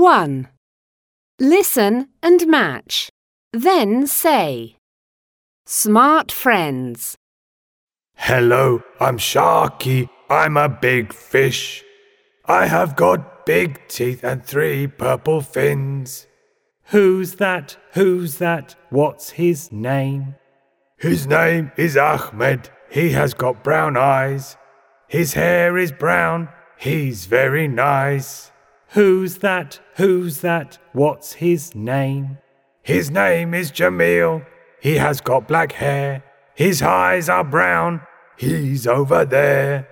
1. Listen and match. Then say. Smart friends. Hello, I'm Sharky. I'm a big fish. I have got big teeth and 3 purple fins. Who's that? Who's that? What's his name? His name is Ahmed. He has got brown eyes. His hair is brown. He's very nice. Who's that? Who's that? What's his name? His name is Jamil. He has got black hair. His eyes are brown. He's over there.